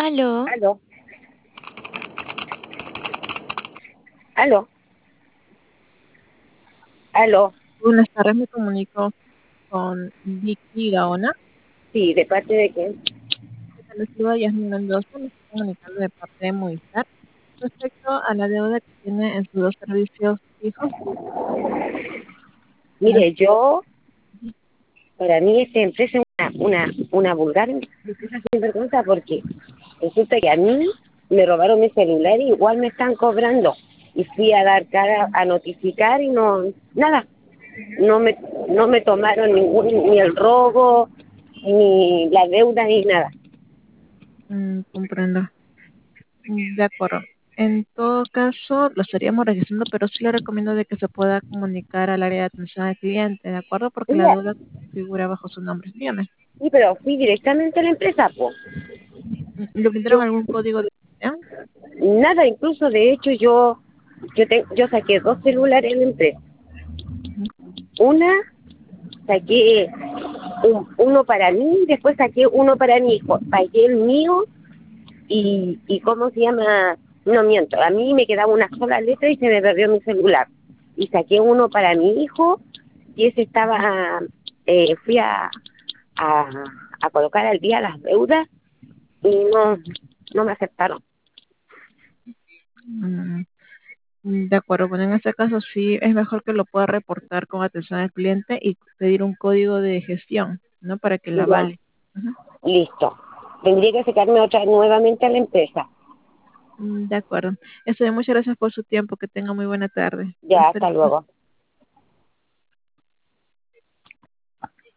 Aló, Aló, aló, aló. Buenas tardes, me comunico con Vicky Gaona. Sí, ¿de parte de quién? ¿Qué tal? Les saluda Yasmin Mendoza, me estoy comunicando de parte de Movistar respecto a la deuda que tiene en sus dos servicios fijos. Mire, para mí esta empresa es una vulgar empresa sin vergüenza porque resulta que a mí me robaron mi celular y igual me están cobrando. Y fui a dar cara, a notificar y no, nada, no me, no me tomaron ni el robo, ni la deuda, ni nada. Comprendo. De acuerdo. En todo caso, lo estaríamos registrando, pero sí le recomiendo de que se pueda comunicar al área de atención al cliente, ¿de acuerdo? Porque la Oiga, deuda figura bajo su nombre. Dígame, sí, pero fui directamente a la empresa, pues. ¿le brindaron Yo, algún código de gestión? nada, incluso de hecho yo saqué dos celulares en la empresa. Una saqué uno para mí, después saqué uno para mi hijo. Pagué el mío y ¿cómo se llama? No miento, a mí me quedaba una sola letra y se me perdió mi celular. Y saqué uno para mi hijo y ese estaba, fui a, a colocar al día las deudas y no me aceptaron. Mm, De acuerdo, bueno, en este caso sí es mejor que lo pueda reportar con atención al cliente y pedir un código de gestión, ¿no? Para que la Ya, avale. Ujú. listo. Tendría que sacarme otra nuevamente a la empresa. De acuerdo. Eso, muchas gracias por su tiempo. Que tenga muy buena tarde. Ya, hasta luego.